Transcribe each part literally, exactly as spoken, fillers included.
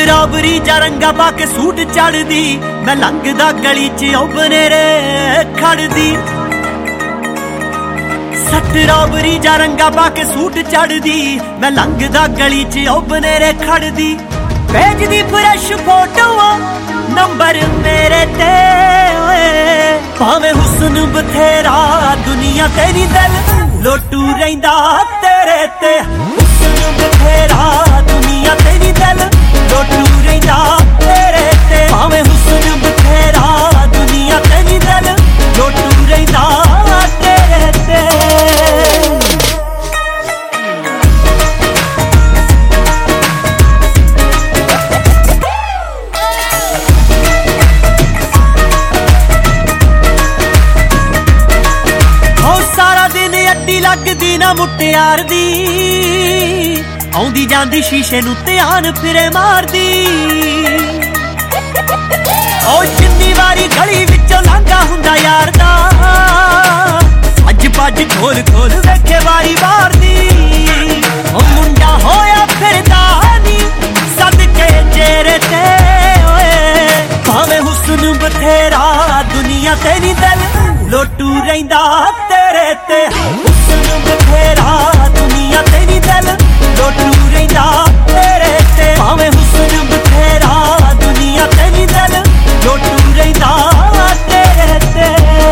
Strawberry जा रंगा पा के सूट चढ़दी, मैं लंघदा गली च ओ बनेरे खड़दी। स्ट्रॉबेरी जा रंगा पा के सूट चढ़दी, मैं लंघदा गली च ओ बनेरे खड़दी। भेजदी फ्रैश फोटो नंबर मेरे ते, भावें हुस्न बथेरा दुनिया तेरी दिल लोटू रहिंदा तेरे ते। हुस्न बथेरा दुनिया तेरी दिल लोटू रहिंदा तेरे ते, भावें हुस्न बथेरा दुनिया तेरी दिल लोटू रहिंदा तेरे ते। लगदी ना मुटियार दी, आउंदी जांदी शीशे नू ध्यान फिरे मारदी। ओ जिन्नी वारी गली विचों लंघा हुंदा यार दा, अज पज खोल खोल वेखे वारी मारदी। ओ मुंडा होया फिरदा नी सदके चेहरे ते, भावें हुस्न बथेरा दुनिया तेरी दिल लोटू रहिंदा तेरे ते। हुस्न बथेरा दुनिया तेरी दिल लोटू रहिंदा तेरे ते, भावें हुस्न बथेरा दुनिया तेरी दिल लोटू रहिंदा तेरे ते।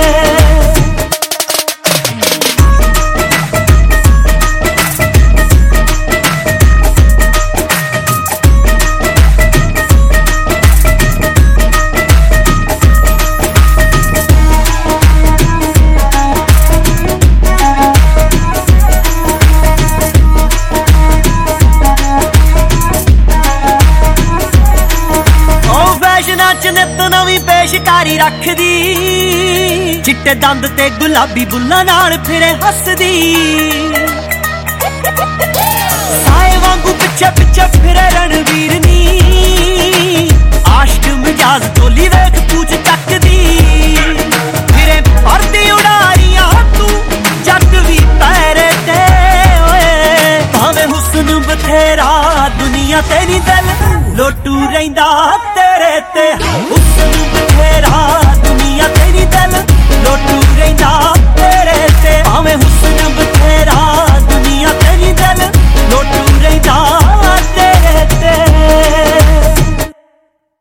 नित नवी पेशकारी रखदी, चिट्टे दंद ते गुलाबी बुल्लां नाल फिरे हसदी। साए वांगू पिछे पिछे फिरे रणवीर नी, आशिक मिजाज तोली वेख पूछ चकदी। फिरे परदी उड़ारियां तू जट भी पैरे ते, भावें हुस्न बथेरा दुनिया तेरी दिल लोटू रहिंदा तेरे ते। हुस्न बथेरा